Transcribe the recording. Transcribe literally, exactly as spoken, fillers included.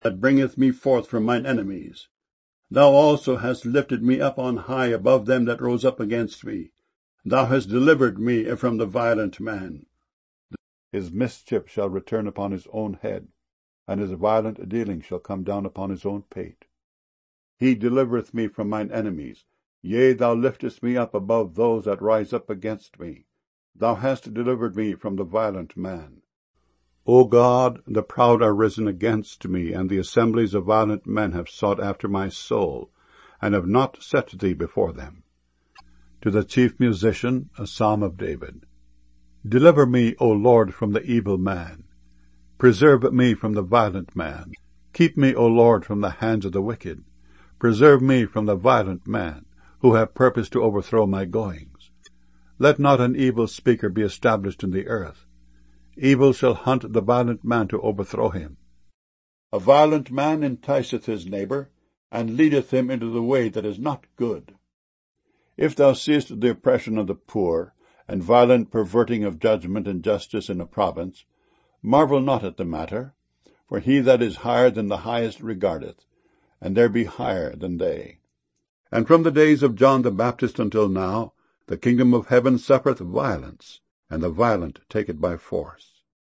that bringeth me forth from mine enemies. Thou also hast lifted me up on high above them that rose up against me. Thou hast delivered me from the violent man. His mischief shall return upon his own head, and his violent dealing shall come down upon his own pate. He delivereth me from mine enemies. Yea, thou liftest me up above those that rise up against me. Thou hast delivered me from the violent man. O God, the proud are risen against me, and the assemblies of violent men have sought after my soul, and have not set thee before them. To the chief musician, a psalm of David. Deliver me, O Lord, from the evil man. Preserve me from the violent man. Keep me, O Lord, from the hands of the wicked. Preserve me from the violent man, who have purposed to overthrow my goings. Let not an evil speaker be established in the earth. Evil shall hunt the violent man to overthrow him. A violent man enticeth his neighbor, and leadeth him into the way that is not good. If thou seest the oppression of the poor, and violent perverting of judgment and justice in a province, marvel not at the matter, for he that is higher than the highest regardeth, and there be higher than they. And from the days of John the Baptist until now, the kingdom of heaven suffereth violence, and the violent take it by force.